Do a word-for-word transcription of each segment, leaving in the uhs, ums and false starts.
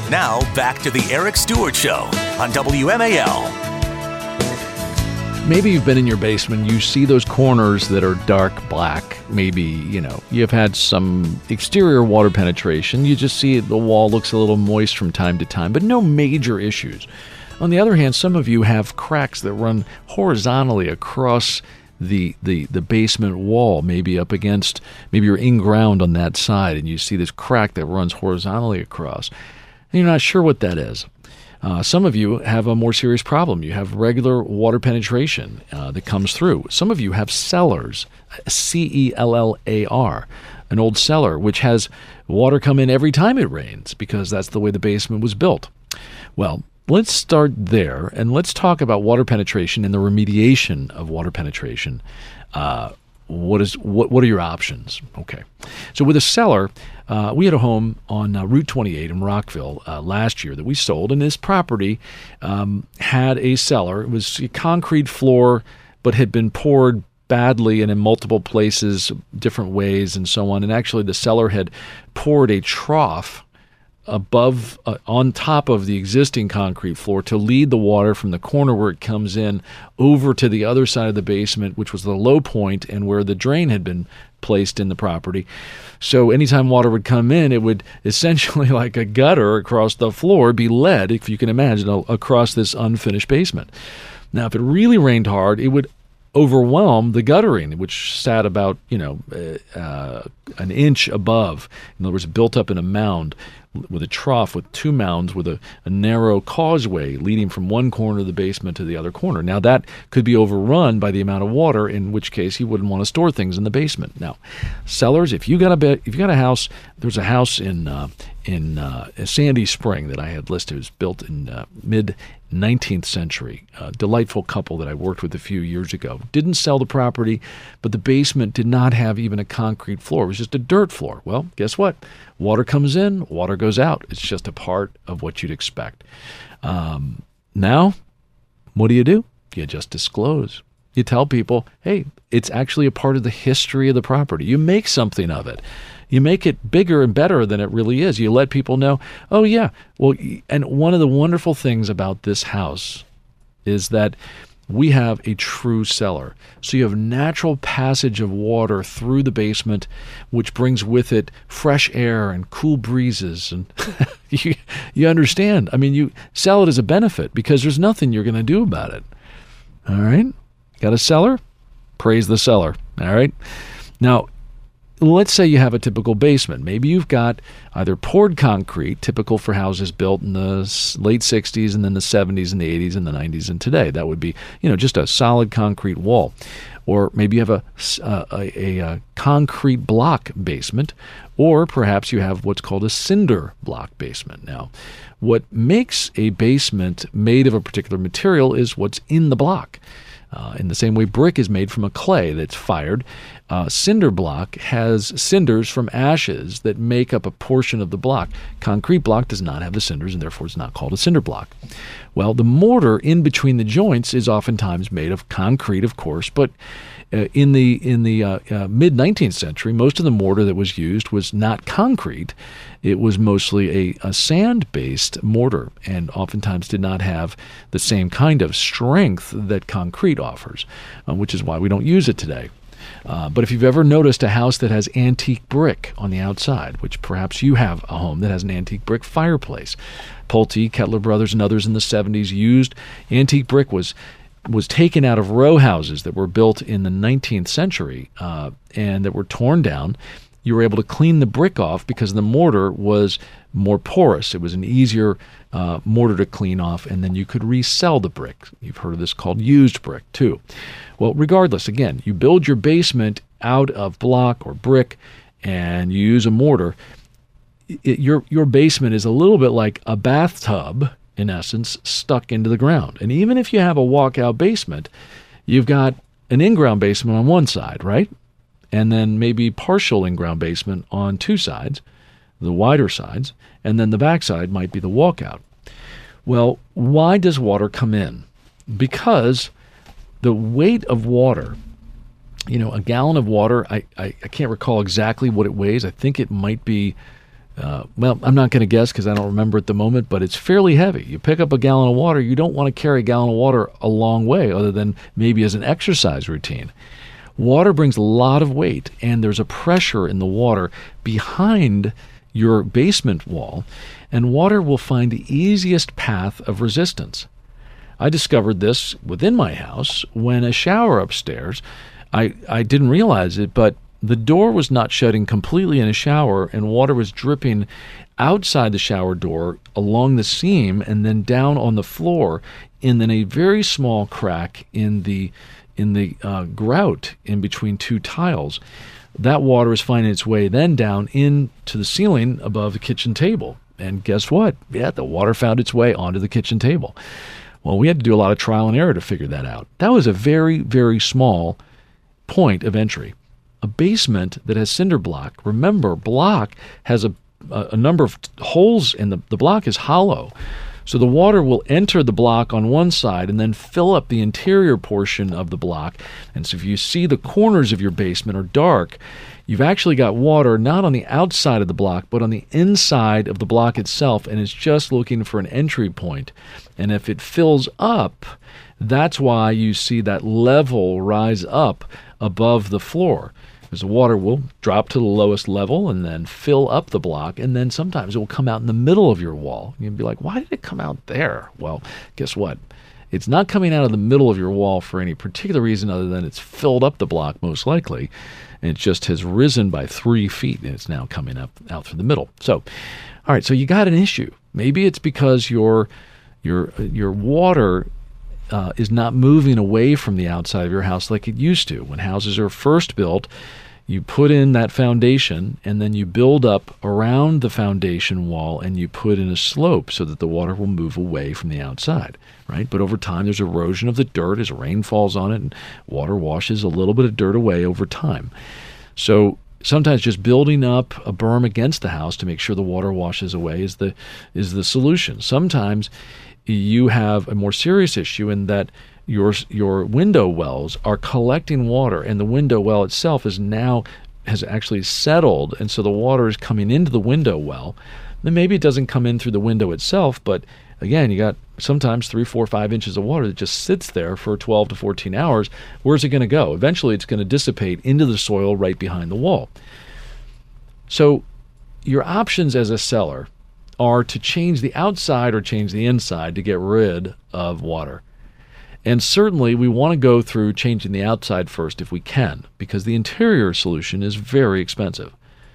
Now, back to the Eric Stewart Show on W M A L. Maybe you've been in your basement, you see those corners that are dark black. Maybe, you know, you've had some exterior water penetration. You just see the wall looks a little moist from time to time, but no major issues. On the other hand, some of you have cracks that run horizontally across the, the, the basement wall, maybe up against, maybe you're in ground on that side, and you see this crack that runs horizontally across. And you're not sure what that is. Uh, some of you have a more serious problem. You have regular water penetration uh, that comes through. Some of you have cellars, C E L L A R, an old cellar, which has water come in every time it rains because that's the way the basement was built. Well, let's start there, and let's talk about water penetration and the remediation of water penetration. Uh, what is what? What are your options? Okay, so with a cellar, uh, we had a home on uh, Route twenty-eight in Rockville uh, last year that we sold, and this property um, had a cellar. It was a concrete floor, but had been poured badly and in multiple places, different ways, and so on. And actually, the cellar had poured a trough above, uh, on top of the existing concrete floor to lead the water from the corner where it comes in over to the other side of the basement, which was the low point and where the drain had been placed in the property. So anytime water would come in, it would essentially, like a gutter across the floor, be led, if you can imagine, across this unfinished basement. Now, if it really rained hard, it would overwhelm the guttering, which sat about, you know, uh, an inch above. In other words, built up in a mound with a trough with two mounds with a, a narrow causeway leading from one corner of the basement to the other corner. Now, that could be overrun by the amount of water, in which case you wouldn't want to store things in the basement. Now, cellars, if you got a bit, if you got a house, there's a house in uh, in uh, Sandy Spring that I had listed. It was built in uh, mid nineteenth century. A delightful couple that I worked with a few years ago. Didn't sell the property, but the basement did not have even a concrete floor. It was just a dirt floor. Well, guess what? Water comes in, water goes out. It's just a part of what you'd expect. Um, now, what do you do? You just disclose. You tell people, hey, it's actually a part of the history of the property. You make something of it. You make it bigger and better than it really is. You let people know, oh, yeah. Well, and one of the wonderful things about this house is that we have a true cellar. So you have natural passage of water through the basement, which brings with it fresh air and cool breezes. And you, you understand. I mean, you sell it as a benefit because there's nothing you're going to do about it. All right? Got a cellar? Praise the cellar. All right? Now, let's say you have a typical basement. Maybe you've got either poured concrete, typical for houses built in the late sixties and then the seventies and the eighties and the nineties and today. That would be, you know, just a solid concrete wall. Or maybe you have a, a, a, a concrete block basement, or perhaps you have what's called a cinder block basement. Now, what makes a basement made of a particular material is what's in the block. Uh, in the same way brick is made from a clay that's fired, uh, cinder block has cinders from ashes that make up a portion of the block. Concrete block does not have the cinders, and therefore it's not called a cinder block. Well, the mortar in between the joints is oftentimes made of concrete, of course, but uh, in the in the uh, uh, mid nineteenth century, most of the mortar that was used was not concrete. It was mostly a, a sand-based mortar, and oftentimes did not have the same kind of strength that concrete offers, uh, which is why we don't use it today. Uh, but if you've ever noticed a house that has antique brick on the outside, which perhaps you have a home that has an antique brick fireplace, Pulte, Kettler Brothers, and others in the seventies used antique brick was was taken out of row houses that were built in the nineteenth century uh, and that were torn down. You were able to clean the brick off because the mortar was more porous. It was an easier uh, mortar to clean off, and then you could resell the brick. You've heard of this called used brick, too. Well, regardless, again, you build your basement out of block or brick, and you use a mortar. It, your your basement is a little bit like a bathtub, in essence, stuck into the ground. And even if you have a walkout basement, you've got an in-ground basement on one side, right? And then maybe partial in-ground basement on two sides, the wider sides, and then the backside might be the walkout. Well, why does water come in? Because the weight of water, you know, a gallon of water, I, I, I can't recall exactly what it weighs. I think it might be Uh, well, I'm not going to guess because I don't remember at the moment, but it's fairly heavy. You pick up a gallon of water, you don't want to carry a gallon of water a long way other than maybe as an exercise routine. Water brings a lot of weight, and there's a pressure in the water behind your basement wall, and water will find the easiest path of resistance. I discovered this within my house when a shower upstairs, I, I didn't realize it, but the door was not shutting completely in a shower, and water was dripping outside the shower door along the seam and then down on the floor, and then a very small crack in the in the uh, grout in between two tiles. That water is finding its way then down into the ceiling above the kitchen table. And guess what? Yeah, the water found its way onto the kitchen table. Well, we had to do a lot of trial and error to figure that out. That was a very, very small point of entry. A basement that has cinder block. Remember, block has a, a number of holes in the, the block is hollow. So the water will enter the block on one side and then fill up the interior portion of the block. And so if you see the corners of your basement are dark, you've actually got water not on the outside of the block, but on the inside of the block itself, and it's just looking for an entry point. And if it fills up, that's why you see that level rise up above the floor. Because the water will drop to the lowest level and then fill up the block, and then sometimes it will come out in the middle of your wall. You'd be like, why did it come out there? Well, guess what? It's not coming out of the middle of your wall for any particular reason other than it's filled up the block, most likely, and it just has risen by three feet, and it's now coming up out through the middle. So, all right, so you got an issue. Maybe it's because your your your water Uh, is not moving away from the outside of your house like it used to. When houses are first built, you put in that foundation, and then you build up around the foundation wall, and you put in a slope so that the water will move away from the outside, right? But over time, there's erosion of the dirt as rain falls on it, and water washes a little bit of dirt away over time. So sometimes just building up a berm against the house to make sure the water washes away is the is the solution. Sometimes you have a more serious issue in that your your window wells are collecting water, and the window well itself is now has actually settled, and so the water is coming into the window well. Then maybe it doesn't come in through the window itself, but again, you got sometimes three, four, five inches of water that just sits there for twelve to fourteen hours. Where's it going to go? Eventually, it's going to dissipate into the soil right behind the wall. So your options as a seller are to change the outside or change the inside to get rid of water. And certainly we want to go through changing the outside first if we can, because the interior solution is very expensive.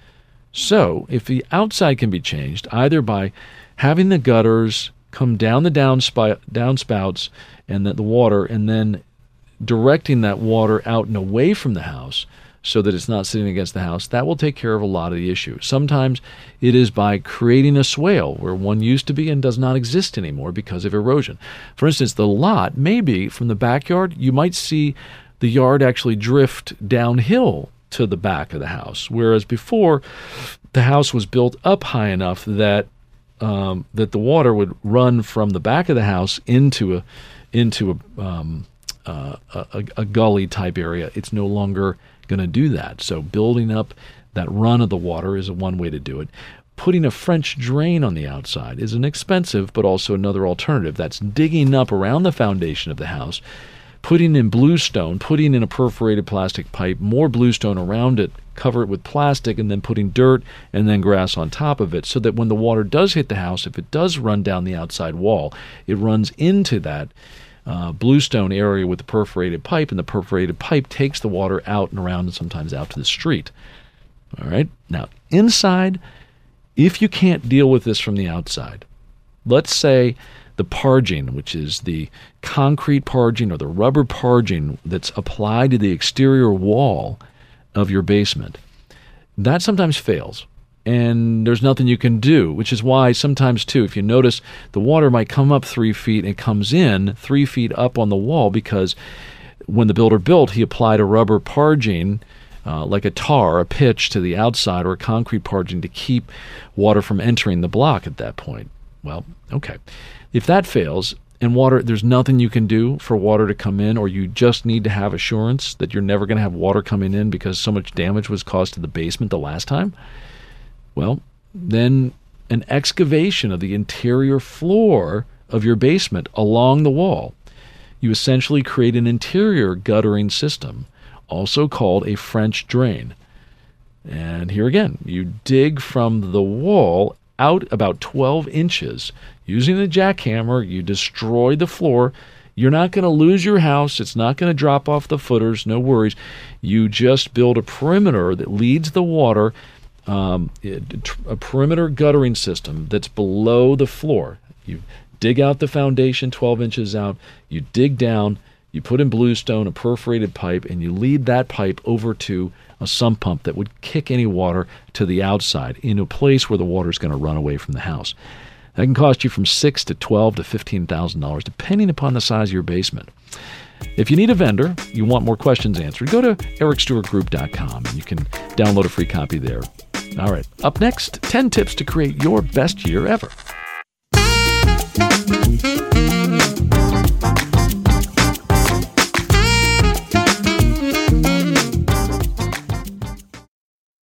So if the outside can be changed, either by having the gutters come down the downspout, downspouts and the, the water, and then directing that water out and away from the house, so that it's not sitting against the house, that will take care of a lot of the issue. Sometimes it is by creating a swale where one used to be and does not exist anymore because of erosion. For instance, the lot, maybe from the backyard, you might see the yard actually drift downhill to the back of the house, whereas before the house was built up high enough that um, that the water would run from the back of the house into a into a, um, uh, a, a gully type area. It's no longer going to do that. So building up that run of the water is one way to do it. Putting a French drain on the outside is an expensive but also another alternative. That's digging up around the foundation of the house, putting in bluestone, putting in a perforated plastic pipe, more bluestone around it, cover it with plastic, and then putting dirt and then grass on top of it, so that when the water does hit the house, if it does run down the outside wall, it runs into that Uh, bluestone area with the perforated pipe, and the perforated pipe takes the water out and around and sometimes out to the street. All right. Now, inside, if you can't deal with this from the outside, let's say the parging, which is the concrete parging or the rubber parging that's applied to the exterior wall of your basement, that sometimes fails. And there's nothing you can do, which is why sometimes, too, if you notice, the water might come up three feet and it comes in three feet up on the wall, because when the builder built, he applied a rubber parging, uh, like a tar, a pitch to the outside, or a concrete parging to keep water from entering the block at that point. Well, okay. If that fails, and water, there's nothing you can do for water to come in, or you just need to have assurance that you're never going to have water coming in because so much damage was caused to the basement the last time, well, then an excavation of the interior floor of your basement along the wall. You essentially create an interior guttering system, also called a French drain. And here again, you dig from the wall out about twelve inches. Using the jackhammer, you destroy the floor. You're not going to lose your house. It's not going to drop off the footers. No worries. You just build a perimeter that leads the water, um, a perimeter guttering system that's below the floor. You dig out the foundation twelve inches out. You dig down. You put in bluestone, a perforated pipe, and you lead that pipe over to a sump pump that would kick any water to the outside into a place where the water is going to run away from the house. That can cost you from six to twelve to fifteen thousand dollars, depending upon the size of your basement. If you need a vendor, you want more questions answered, go to eric stewart group dot com and you can download a free copy there. All right, up next, ten tips to create your best year ever.